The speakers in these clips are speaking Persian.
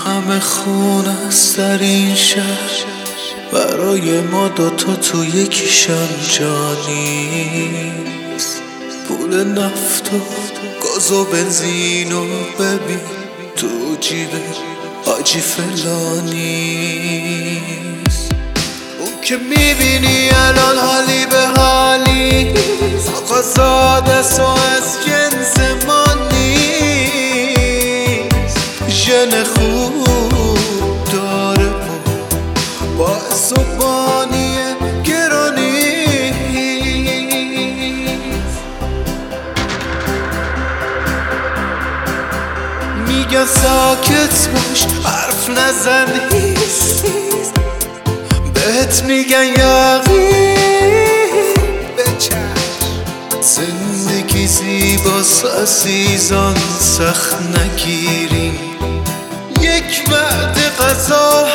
همه خون است در این شهر، برای ما دوتا تو یکیشم جانیست. پول نفت و گاز و بنزین و ببین تو جیب حاجی فلانیست. اون که میبینی الان حالی به حالی آقا زاده سو از جنس ما نیست. ژن خوب داره با زبانی گرانیست. میگن ساکت باش حرف نزن هیست، بهت میگن یقین بچشم. زندگی زیباست عزیزان سخت نگیریم، یک وعده غذا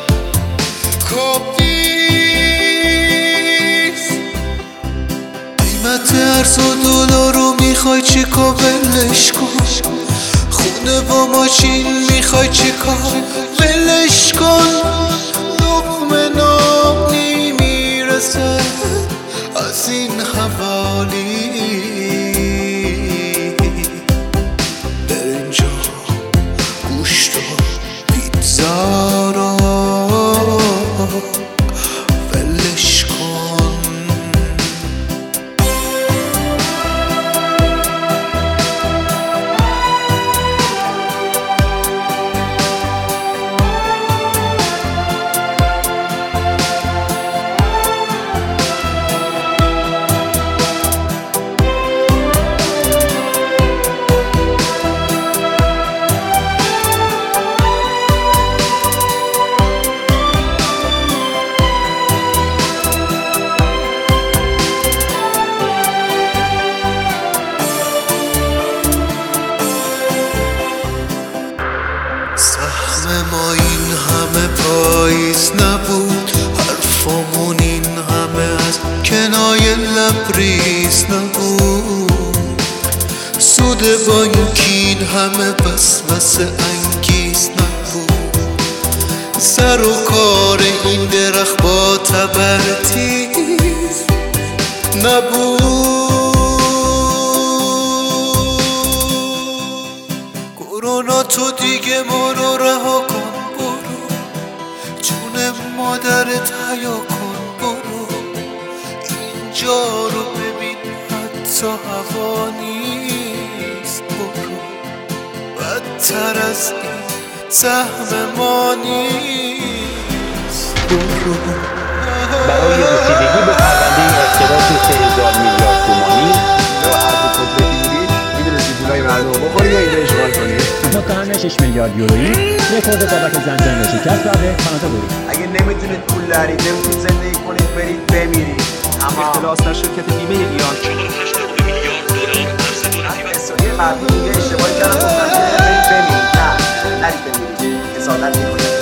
کابیست. قیمت ارز و دلار رو میخوای چیکار ولش کن، خونه و ماشین میخوای چیکار ولش کن. لقمه نام نمیرسه از این حوالی، برنج و گوشت و پیتزا رو ولش کن. سهم ما این همه پاییز نبود، حرفمون این همه از کنایه لبریز نبود. سود بانکین همه وسوسه انگیز نبود. سر و کار این درخت با تبرتیز نبود. کرونا تو دیگه ما رو رها کن برو، جون مادرت حیا کن برو. اینجا رو ببین حتی هوا نیست برو، بدتر از این سهم ما نیست برو. برای رسیدگی به پرونده اختلاس 3000 میلیارد تومانی یا حرف کتلتی میدونستی پولای مردم رو بخوری یا اینجا اشغال کنی. متهم 6 میلیارد یورویی رکورد بابک زنجان رو شکست داده کانادا برید. اگه نمیتونید پول درید، نمیتونید زندگی کنید، برید بمیرید. اما اختلاس در شرکت بیمه ایران 482 میلیارد دلار اصولی مردم دیگه اشتباهی کردن گفتن که برید بمیرید. نه نرید بمیرید، حسادت میکنید.